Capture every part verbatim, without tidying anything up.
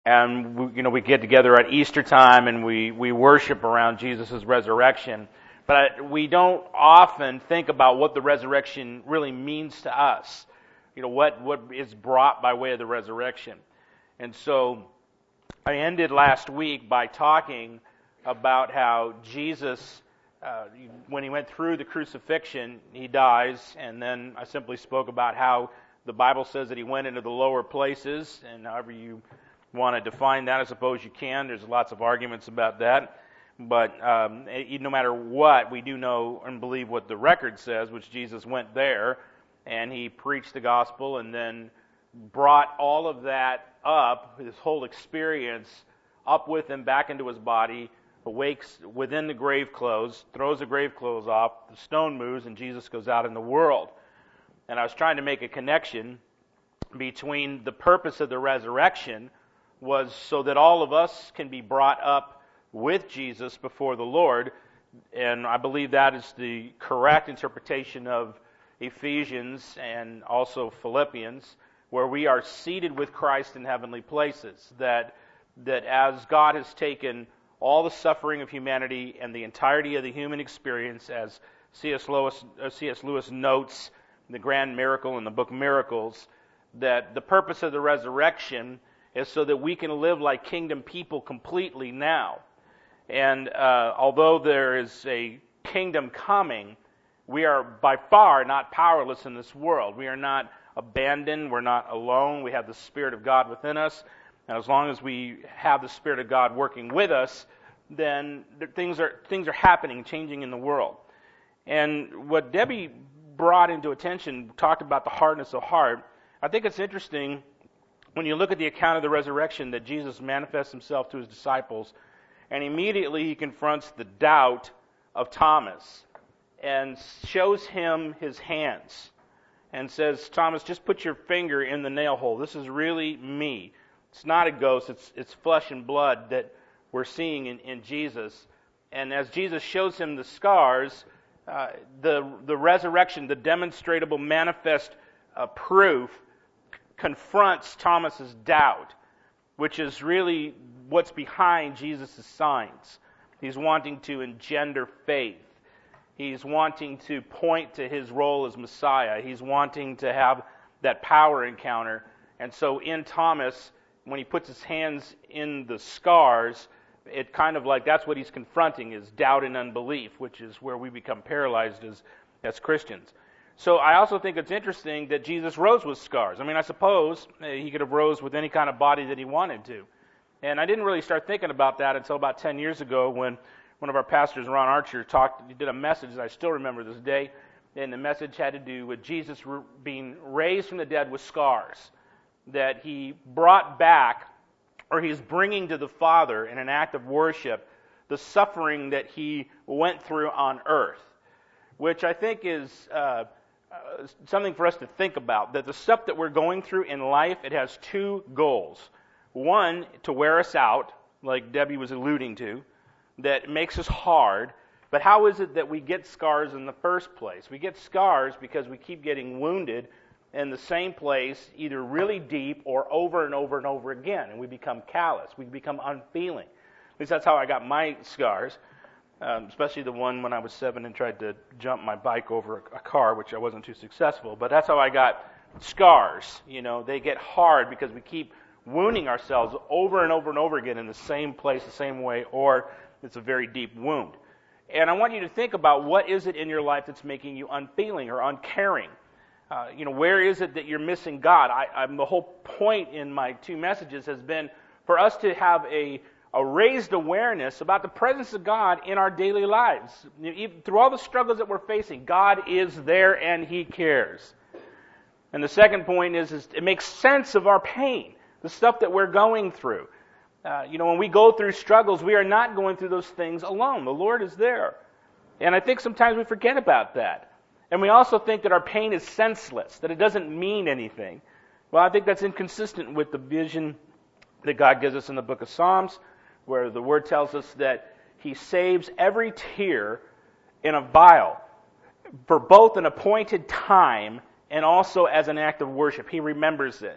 and we, you know, we get together at Easter time and we, we worship around Jesus' resurrection. But we don't often think about what the resurrection really means to us. You know, what, what is brought by way of the resurrection. And so I ended last week by talking about how Jesus, uh, when he went through the crucifixion, he dies, and then I simply spoke about how the Bible says that he went into the lower places, and however you want to define that, I suppose you can. There's lots of arguments about that. But um, no matter what, we do know and believe what the record says, which Jesus went there, and he preached the gospel, and then brought all of that up, his whole experience, up with him back into his body, awakes within the grave clothes, throws the grave clothes off, the stone moves, and Jesus goes out in the world. And I was trying to make a connection between the purpose of the resurrection was so that all of us can be brought up with Jesus before the Lord, and I believe that is the correct interpretation of Ephesians and also Philippians, where we are seated with Christ in heavenly places, that that as God has taken all the suffering of humanity and the entirety of the human experience, as C S Lewis, uh, C S Lewis notes in the Grand Miracle in the book Miracles, that the purpose of the resurrection is so that we can live like kingdom people completely now. And uh, although there is a kingdom coming, we are by far not powerless in this world. We are not abandoned. We're not alone. We have the Spirit of God within us. And as long as we have the Spirit of God working with us, then things are things are happening, changing in the world. And what Debbie brought into attention, talked about the hardness of heart, I think it's interesting when you look at the account of the resurrection that Jesus manifests himself to his disciples, and immediately he confronts the doubt of Thomas and shows him his hands and says, Thomas, just put your finger in the nail hole. This is really me. It's not a ghost. It's it's flesh and blood that we're seeing in, in Jesus. And as Jesus shows him the scars, uh, the, the resurrection, the demonstrable, manifest uh, proof confronts Thomas's doubt, which is really what's behind Jesus' signs. He's wanting to engender faith. He's wanting to point to his role as Messiah. He's wanting to have that power encounter. And so in Thomas, when he puts his hands in the scars, it kind of like that's what he's confronting is doubt and unbelief, which is where we become paralyzed as, as Christians. So I also think it's interesting that Jesus rose with scars. I mean, I suppose he could have rose with any kind of body that he wanted to. And I didn't really start thinking about that until about ten years ago when one of our pastors, Ron Archer, talked. He did a message that I still remember this day, and the message had to do with Jesus being raised from the dead with scars, that he brought back, or he's bringing to the Father in an act of worship, the suffering that he went through on earth, which I think is uh, uh, something for us to think about, that the stuff that we're going through in life, it has two goals. One, to wear us out, like Debbie was alluding to, that makes us hard. But how is it that we get scars in the first place? We get scars because we keep getting wounded in the same place, either really deep or over and over and over again, and we become callous. We become unfeeling. At least that's how I got my scars, um, especially the one when I was seven and tried to jump my bike over a car, which I wasn't too successful. But that's how I got scars. You know, they get hard because we keep wounding ourselves over and over and over again in the same place, the same way, or it's a very deep wound. And I want you to think about what is it in your life that's making you unfeeling or uncaring. Uh, you know, where is it that you're missing God? I, I'm, the whole point in my two messages has been for us to have a, a raised awareness about the presence of God in our daily lives. Even through all the struggles that we're facing, God is there and He cares. And the second point is, is it makes sense of our pain, the stuff that we're going through. Uh, you know, when we go through struggles, we are not going through those things alone. The Lord is there. And I think sometimes we forget about that. And we also think that our pain is senseless, that it doesn't mean anything. Well, I think that's inconsistent with the vision that God gives us in the book of Psalms, where the Word tells us that He saves every tear in a vial for both an appointed time and also as an act of worship. He remembers it.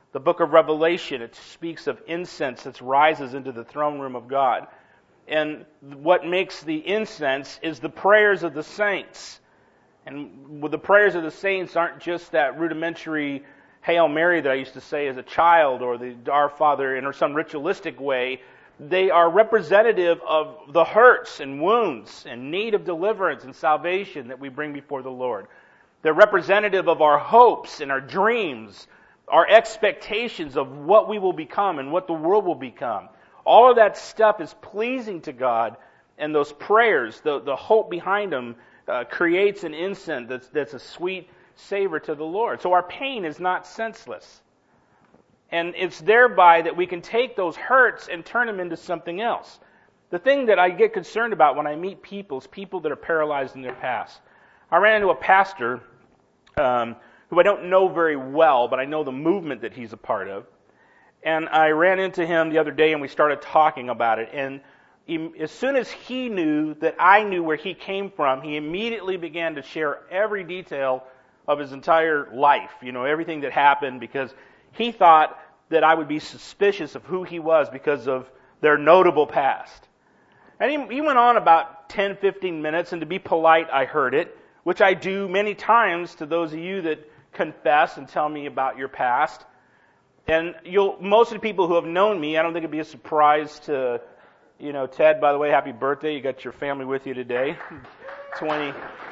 The book of Revelation, it speaks of incense that rises into the throne room of God. And what makes the incense is the prayers of the saints. And the prayers of the saints aren't just that rudimentary Hail Mary that I used to say as a child, or the Our Father in some ritualistic way. They are representative of the hurts and wounds and need of deliverance and salvation that we bring before the Lord. They're representative of our hopes and our dreams, our expectations of what we will become and what the world will become. All of that stuff is pleasing to God, and those prayers, the, the hope behind them, uh, creates an incense that's, that's a sweet savor to the Lord. So our pain is not senseless. And it's thereby that we can take those hurts and turn them into something else. The thing that I get concerned about when I meet people is people that are paralyzed in their past. I ran into a pastor um, who I don't know very well, but I know the movement that he's a part of. And I ran into him the other day and we started talking about it. And he, as soon as he knew that I knew where he came from, he immediately began to share every detail of his entire life, you know, everything that happened, because he thought that I would be suspicious of who he was because of their notable past. And he, he went on about ten, fifteen minutes, and to be polite, I heard it, which I do many times to those of you that confess and tell me about your past. And you'll, most of the people who have known me, I don't think it'd be a surprise to, you know, Ted, by the way, happy birthday. You got your family with you today. twenty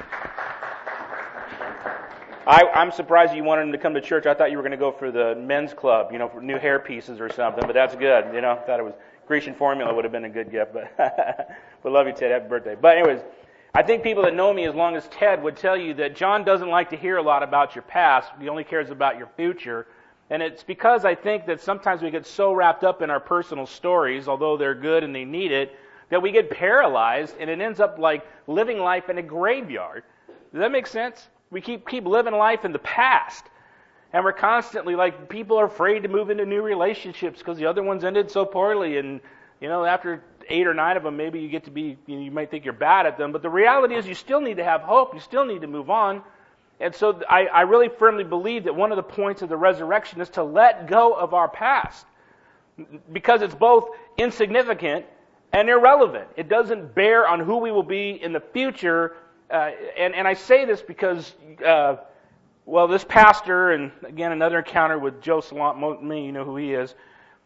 I, I'm surprised you wanted him to come to church. I thought you were going to go for the men's club, you know, for new hair pieces or something, but that's good. You know, thought it was Grecian formula would have been a good gift, but but love you, Ted. Happy birthday. But anyways, I think people that know me as long as Ted would tell you that John doesn't like to hear a lot about your past. He only cares about your future. And it's because I think that sometimes we get so wrapped up in our personal stories, although they're good and they need it, that we get paralyzed and it ends up like living life in a graveyard. Does that make sense? We keep keep living life in the past. And we're constantly like, people are afraid to move into new relationships because the other ones ended so poorly. And, you know, after eight or nine of them, maybe you get to be, you know, you might think you're bad at them. But the reality is you still need to have hope. You still need to move on. And so I, I really firmly believe that one of the points of the resurrection is to let go of our past. Because it's both insignificant and irrelevant. It doesn't bear on who we will be in the future. Uh, and, and I say this because, uh, well, this pastor, and again, another encounter with Joe Salant, me, you know who he is.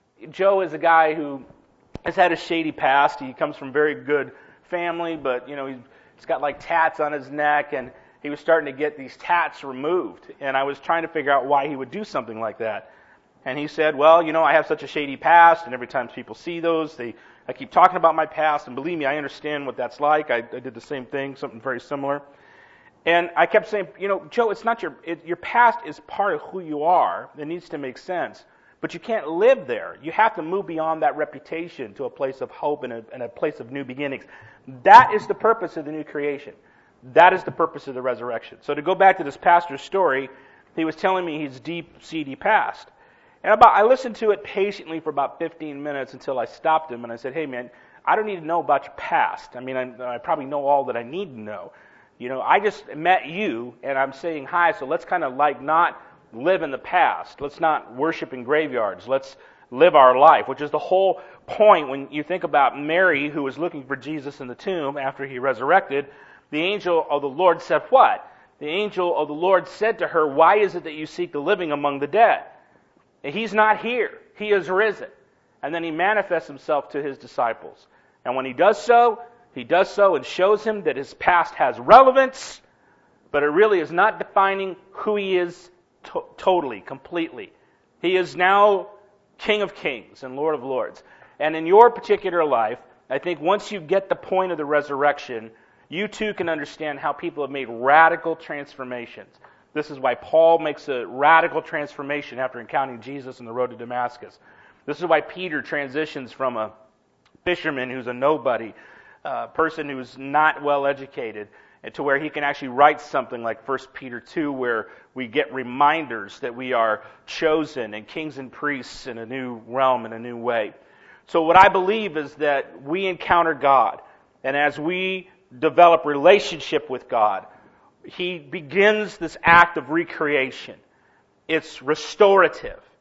Joe is a guy who has had a shady past. He comes from a very good family, but, you know, he's, he's got like tats on his neck, and he was starting to get these tats removed. And I was trying to figure out why he would do something like that. And he said, well, you know, I have such a shady past, and every time people see those, they I keep talking about my past, and believe me, I understand what that's like. I, I did the same thing, something very similar. And I kept saying, you know, Joe, it's not your, it, your past is part of who you are. It needs to make sense. But you can't live there. You have to move beyond that reputation to a place of hope and a, and a place of new beginnings. That is the purpose of the new creation. That is the purpose of the resurrection. So to go back to this pastor's story, he was telling me his deep, seedy past. And about, I listened to it patiently for about fifteen minutes until I stopped him and I said, hey man, I don't need to know about your past. I mean, I, I probably know all that I need to know. You know, I just met you and I'm saying hi, so let's kind of like not live in the past. Let's not worship in graveyards. Let's live our life, which is the whole point when you think about Mary, who was looking for Jesus in the tomb after he resurrected. The angel of the Lord said what? The angel of the Lord said to her, why is it that you seek the living among the dead? He's not here. He is risen. And then he manifests himself to his disciples. And when he does so, he does so and shows him that his past has relevance, but it really is not defining who he is to- totally, completely. He is now King of Kings and Lord of Lords. And in your particular life, I think once you get the point of the resurrection, you too can understand how people have made radical transformations. This is why Paul makes a radical transformation after encountering Jesus on the road to Damascus. This is why Peter transitions from a fisherman who's a nobody, a person who's not well educated, to where he can actually write something like First Peter two, where we get reminders that we are chosen and kings and priests in a new realm, in a new way. So what I believe is that we encounter God, and as we develop relationship with God, He begins this act of recreation. It's restorative.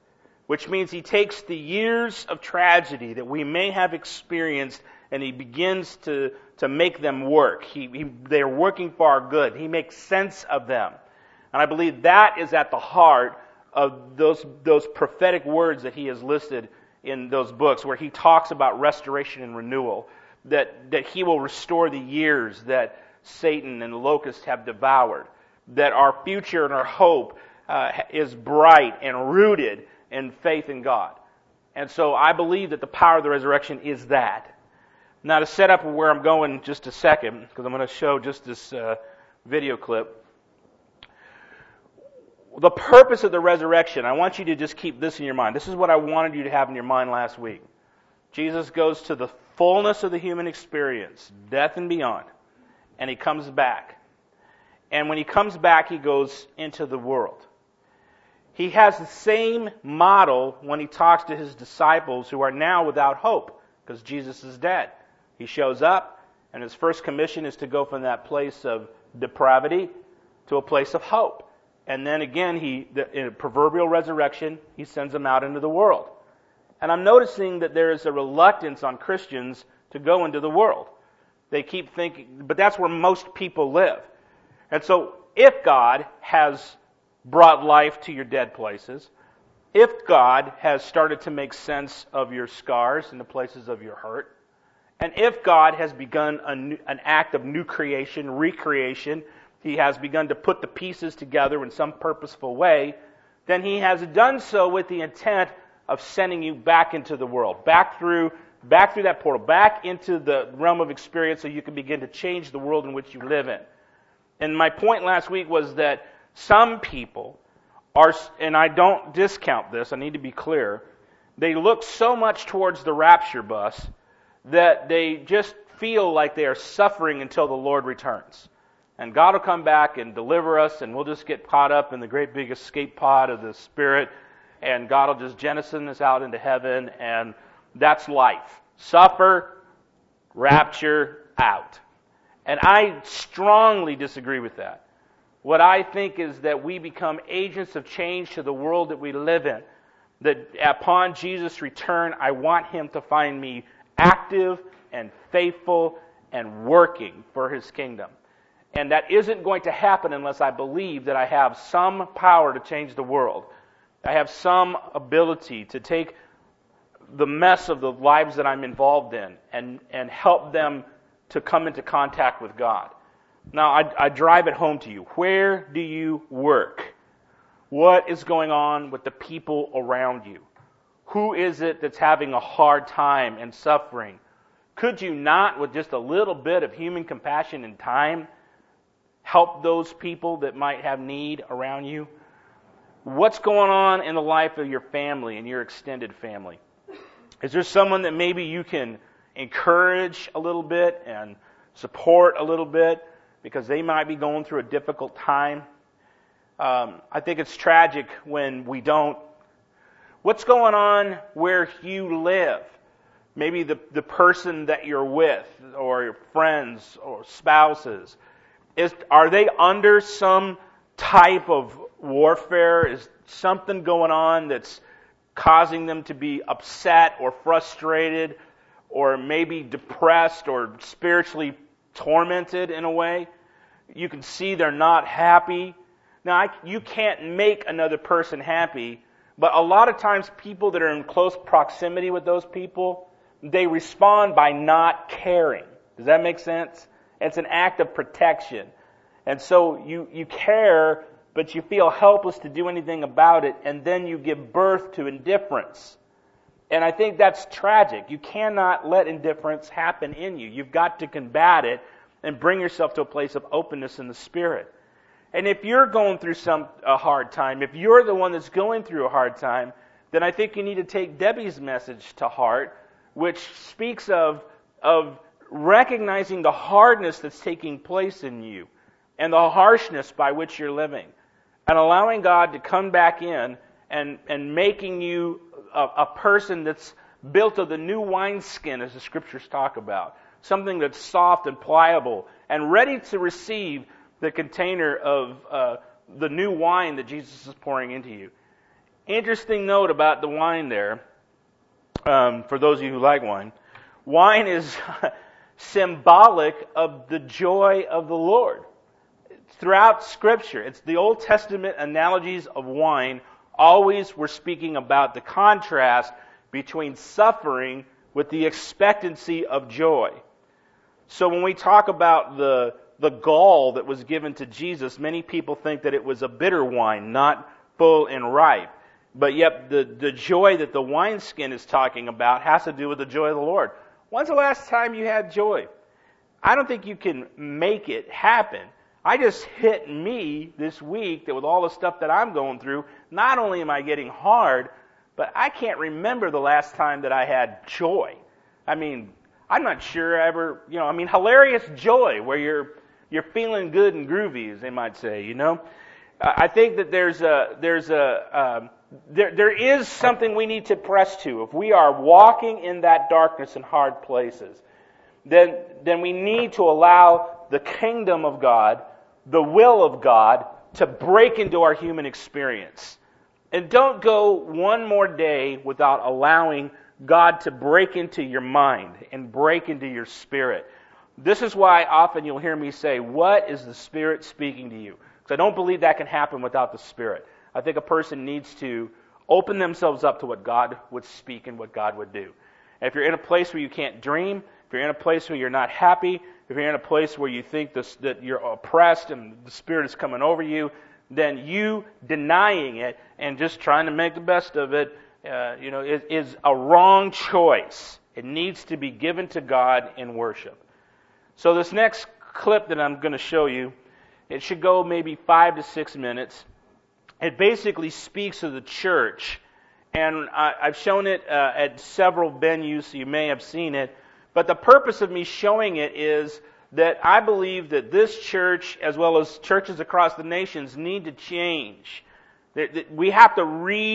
which means he takes the years of tragedy that we may have experienced and he begins to, to make them work. He, he, they're working for our good. He makes sense of them. And I believe that is at the heart of those, those prophetic words that he has listed in those books, where he talks about restoration and renewal, that, that he will restore the years that Satan and the locusts have devoured, that our future and our hope uh, is bright and rooted in faith in God. And so I believe that the power of the resurrection is that. Now, to set up where I'm going in just a second, because I'm going to show just this uh, video clip. The purpose of the resurrection, I want you to just keep this in your mind. This is what I wanted you to have in your mind last week. Jesus goes to the fullness of the human experience, death and beyond, and he comes back. And when he comes back, he goes into the world. He has the same model when he talks to his disciples who are now without hope, because Jesus is dead. He shows up, and his first commission is to go from that place of depravity to a place of hope. And then again, he, the, in a proverbial resurrection, he sends them out into the world. And I'm noticing that there is a reluctance on Christians to go into the world. They keep thinking, but that's where most people live. And so, if God has brought life to your dead places, if God has started to make sense of your scars and the places of your hurt, and if God has begun a new, an act of new creation, recreation, he has begun to put the pieces together in some purposeful way, then he has done so with the intent of sending you back into the world, back through, back through that portal, back into the realm of experience so you can begin to change the world in which you live in. And my point last week was that some people are, and I don't discount this, I need to be clear, they look so much towards the rapture bus that they just feel like they are suffering until the Lord returns. And God will come back and deliver us, and we'll just get caught up in the great big escape pod of the Spirit, and God will just jettison us out into heaven, and that's life. Suffer, rapture, out. And I strongly disagree with that. What I think is that we become agents of change to the world that we live in. That upon Jesus' return, I want him to find me active and faithful and working for his kingdom. And that isn't going to happen unless I believe that I have some power to change the world. I have some ability to take the mess of the lives that I'm involved in and, and help them to come into contact with God. Now, I, I drive it home to you. Where do you work? What is going on with the people around you? Who is it that's having a hard time and suffering? Could you not, with just a little bit of human compassion and time, help those people that might have need around you? What's going on in the life of your family and your extended family? Is there someone that maybe you can encourage a little bit and support a little bit because they might be going through a difficult time? Um, I think it's tragic when we don't. What's going on where you live? Maybe the, the person that you're with, or your friends or spouses. Is, are they under some type of warfare? Is something going on that's causing them to be upset or frustrated or maybe depressed or spiritually tormented in a way? You can see they're not happy. Now, I, you can't make another person happy, but a lot of times people that are in close proximity with those people, they respond by not caring. Does that make sense? It's an act of protection. And so you, you care, but you feel helpless to do anything about it, and then you give birth to indifference. And I think that's tragic. You cannot let indifference happen in you. You've got to combat it and bring yourself to a place of openness in the Spirit. And if you're going through some a hard time, if you're the one that's going through a hard time, then I think you need to take Debbie's message to heart, which speaks of, of recognizing the hardness that's taking place in you and the harshness by which you're living, and allowing God to come back in and, and making you a, a person that's built of the new wineskin, as the Scriptures talk about, something that's soft and pliable and ready to receive the container of uh, the new wine that Jesus is pouring into you. Interesting note about the wine there, um, for those of you who like wine. Wine is symbolic of the joy of the Lord. Throughout Scripture, it's the Old Testament analogies of wine always were speaking about the contrast between suffering with the expectancy of joy. So when we talk about the the gall that was given to Jesus, many people think that it was a bitter wine, not full and ripe. But yet the, the joy that the wineskin is talking about has to do with the joy of the Lord. When's the last time you had joy? I don't think you can make it happen. I just hit me this week that with all the stuff that I'm going through, not only am I getting hard, but I can't remember the last time that I had joy. I mean, I'm not sure I ever, you know, I mean, hilarious joy where you're you're feeling good and groovy, as they might say, you know. Uh, I think that there's a there's a um, there there is something we need to press to. If we are walking in that darkness and hard places, then then we need to allow the kingdom of God, the will of God, to break into our human experience. And don't go one more day without allowing God to break into your mind and break into your spirit. This is why often you'll hear me say, what is the Spirit speaking to you? Because I don't believe that can happen without the Spirit. I think a person needs to open themselves up to what God would speak and what God would do. And if you're in a place where you can't dream, if you're in a place where you're not happy, if you're in a place where you think this, that you're oppressed and the Spirit is coming over you, then you denying it and just trying to make the best of it, uh, you know, is, is a wrong choice. It needs to be given to God in worship. So this next clip that I'm going to show you, it should go maybe five to six minutes. It basically speaks of the church, and I, I've shown it uh, at several venues, so you may have seen it. But the purpose of me showing it is that I believe that this church, as well as churches across the nations, need to change. That, that we have to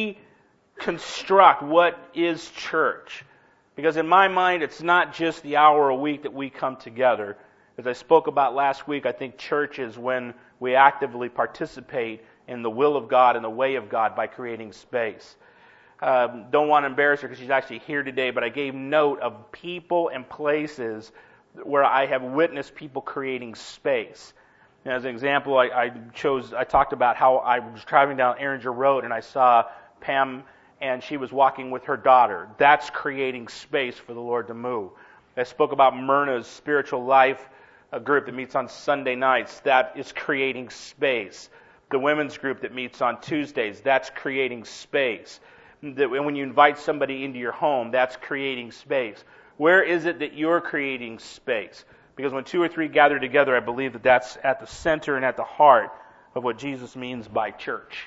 reconstruct what is church. Because in my mind, it's not just the hour a week that we come together. As I spoke about last week, I think church is when we actively participate in the will of God and the way of God by creating space. Um, don't want to embarrass her because she's actually here today, but I gave note of people and places where I have witnessed people creating space. And as an example, I, I chose, I talked about how I was driving down Erringer Road and I saw Pam and she was walking with her daughter. That's creating space for the Lord to move. I spoke about Myrna's spiritual life, a group that meets on Sunday nights. That is creating space. The women's group that meets on Tuesdays, that's creating space. And when you invite somebody into your home, that's creating space. Where is it that you're creating space? Because when two or three gather together, I believe that that's at the center and at the heart of what Jesus means by church.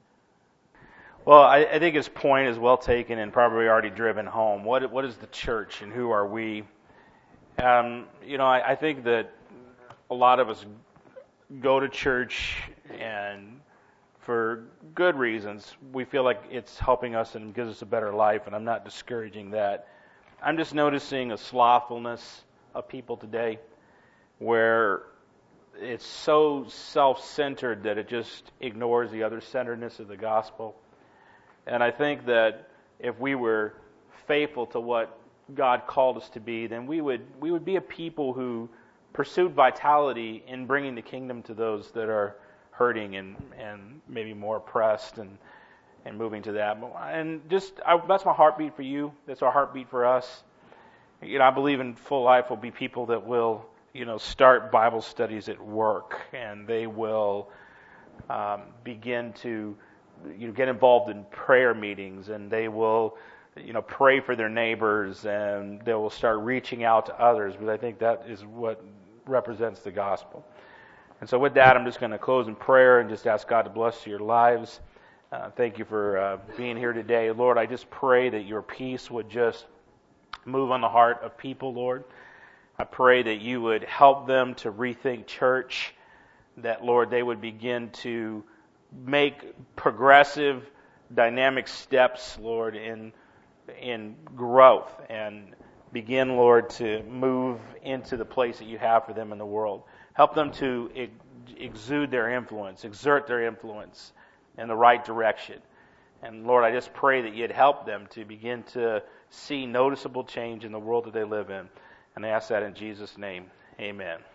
Well, I, I think his point is well taken and probably already driven home. What what is the church and who are we? Um, you know, I, I think that a lot of us go to church and for good reasons. We feel like it's helping us and gives us a better life, and I'm not discouraging that. I'm just noticing a slothfulness of people today where it's so self-centered that it just ignores the other-centeredness of the gospel. And I think that if we were faithful to what God called us to be, then we would we would be a people who pursued vitality in bringing the kingdom to those that are hurting and, and maybe more oppressed and, and moving to that. And just I, that's my heartbeat for you. That's our heartbeat for us. You know, I believe in Full Life will be people that will, you know, start Bible studies at work, and they will um, begin to you know, get involved in prayer meetings, and they will, you know, pray for their neighbors, and they will start reaching out to others, because I think that is what represents the gospel. And so with that, I'm just going to close in prayer and just ask God to bless your lives. Uh, thank you for uh, being here today. Lord, I just pray that your peace would just move on the heart of people, Lord. I pray that you would help them to rethink church, that, Lord, they would begin to make progressive, dynamic steps, Lord, in in growth and begin, Lord, to move into the place that you have for them in the world. Help them to ex- exude their influence, exert their influence in the right direction. And Lord, I just pray that you'd help them to begin to see noticeable change in the world that they live in. And I ask that in Jesus' name. Amen.